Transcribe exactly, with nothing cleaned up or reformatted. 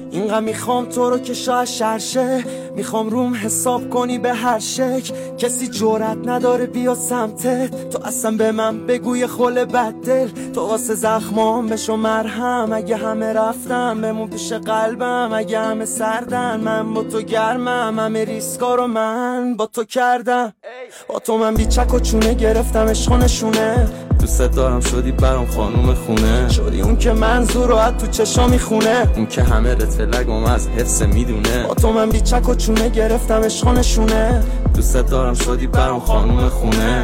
اینقدر میخوام تو رو که شاید شرشه، میخوام روم حساب کنی به هر شک. کسی جرأت نداره بیا سمتت، تو اصلا به من بگوی خل بددل. تو واسه زخمام بشو مرهم، اگه همه رفتم بمون پیش قلبم. اگه همه سردن من با تو گرمم، همه ریسکا رو من با تو کردم. با تو من بیچک و چونه گرفتم عشق و نشونه. دوست دارم شدی برام خانوم خونه، شدی اون که منظور راحت تو چشا میخونه، اون که همه رتلگم از حفظ میدونه. با تو من بیچک و چونه گرفتم عشق و نشونه. دوست دارم شدی برام خانوم خونه،